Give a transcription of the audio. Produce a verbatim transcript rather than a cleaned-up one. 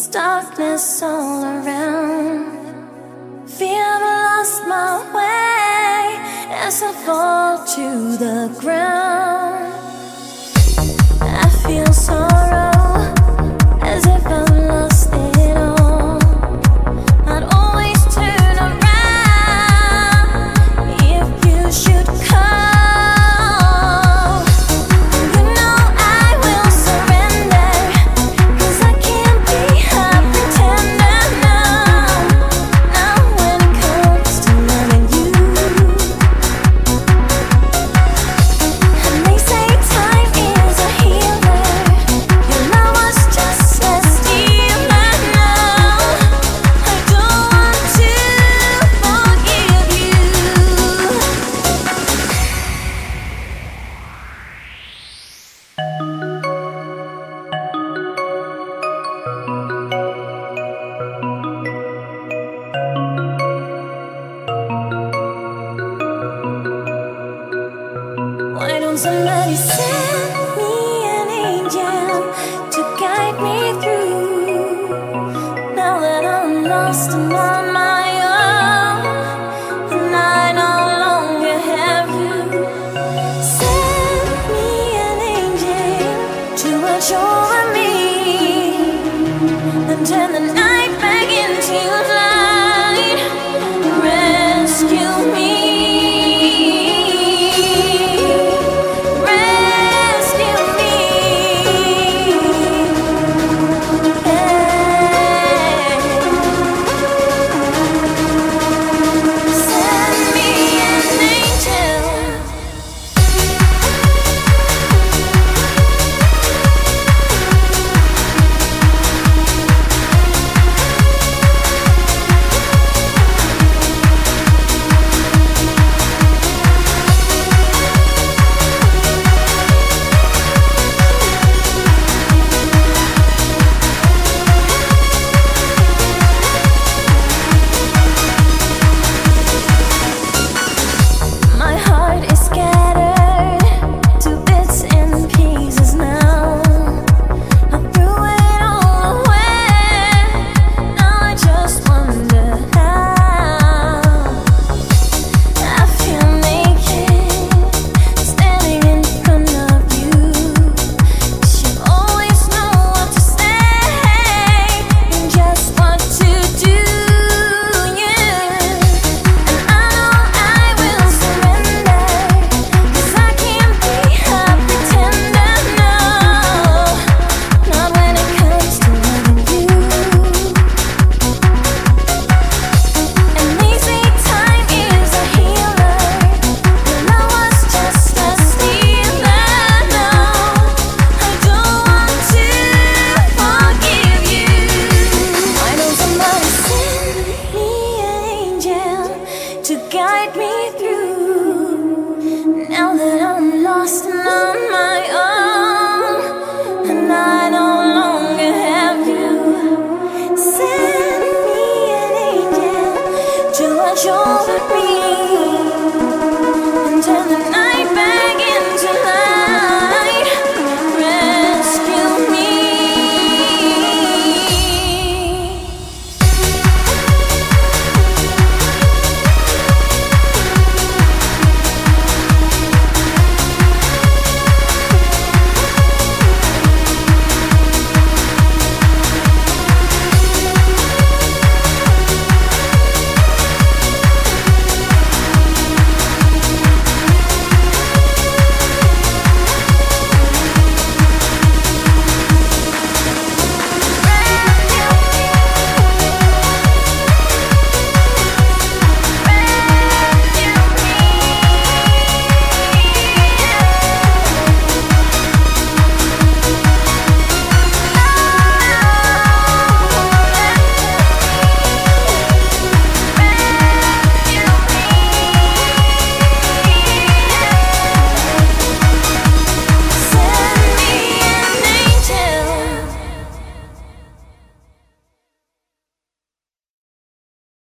darkness all around. Fear I lost my way as I fall to the ground. I feel sorrow as if I've lost it all. I'd always turn around if you should come. Why don't somebody send me an angel to guide me through? Now that I'm lost and on my own, and I no longer have you. Send me an angel to watch over me and turn the night back into light. Rescue me. To guide me through. Now that I'm lost and on my own, and I no longer have you. Send me an angel to watch over me.